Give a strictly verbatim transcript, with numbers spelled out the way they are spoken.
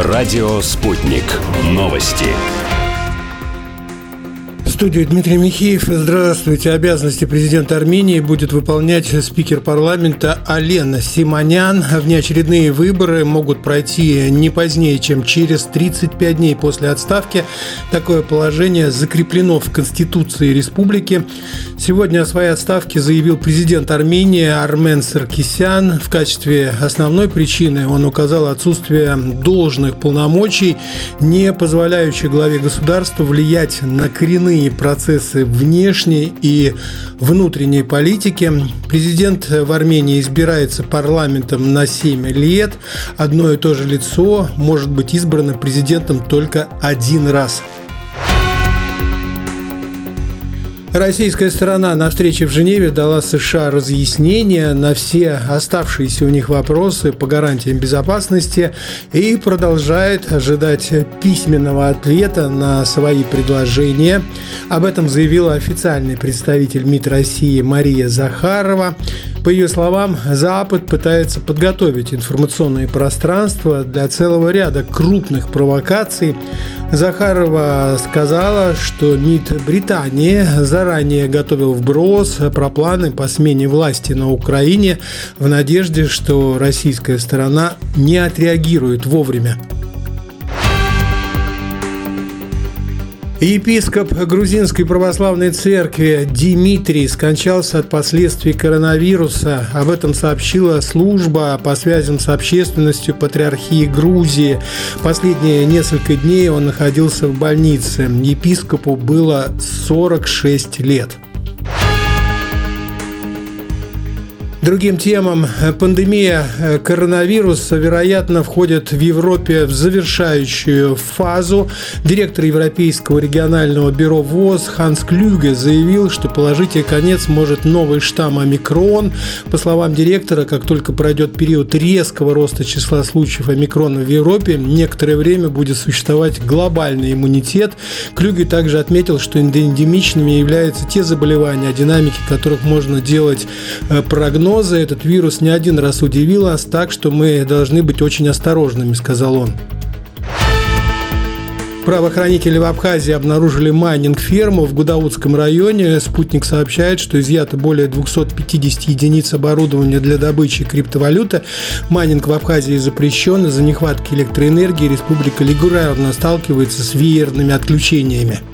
Радио «Спутник». Новости. В студии Дмитрий Михеев. Здравствуйте. Обязанности президента Армении будет выполнять спикер парламента Ален Симонян. Внеочередные выборы могут пройти не позднее, чем через тридцать пять дней после отставки. Такое положение закреплено в Конституции республики. Сегодня о своей отставке заявил президент Армении Армен Саркисян. В качестве основной причины он указал отсутствие должных полномочий, не позволяющих главе государства влиять на коренные процессы внешней и внутренней политики. Президент в Армении избирается парламентом на семь лет. Одно и то же лицо может быть избрано президентом только один раз. Российская сторона на встрече в Женеве дала США разъяснения на все оставшиеся у них вопросы по гарантиям безопасности и продолжает ожидать письменного ответа на свои предложения. Об этом заявила официальный представитель МИД России Мария Захарова. По ее словам, Запад пытается подготовить информационное пространство для целого ряда крупных провокаций. Захарова сказала, что МИД Британии заранее готовил вброс про планы по смене власти на Украине в надежде, что российская сторона не отреагирует вовремя. Епископ Грузинской православной церкви Димитрий скончался от последствий коронавируса. Об этом сообщила служба по связям с общественностью Патриархии Грузии. Последние несколько дней он находился в больнице. Епископу было сорок шесть лет. Другим темам. Пандемия коронавируса, вероятно, входит в Европе в завершающую фазу. Директор Европейского регионального бюро ВОЗ Ханс Клюге заявил, что положить ей конец может новый штамм омикрон. По словам директора, как только пройдет период резкого роста числа случаев омикрона в Европе, некоторое время будет существовать глобальный иммунитет. Клюге также отметил, что эндемичными являются те заболевания, о динамике которых можно делать прогноз. Этот вирус не один раз удивил нас, так что мы должны быть очень осторожными, сказал он. Правоохранители в Абхазии обнаружили майнинг-ферму в Гудаутском районе. Спутник сообщает, что изъято более двести пятьдесят единиц оборудования для добычи криптовалюты. Майнинг в Абхазии запрещен. Из-за нехватки электроэнергии республика регулярно сталкивается с веерными отключениями.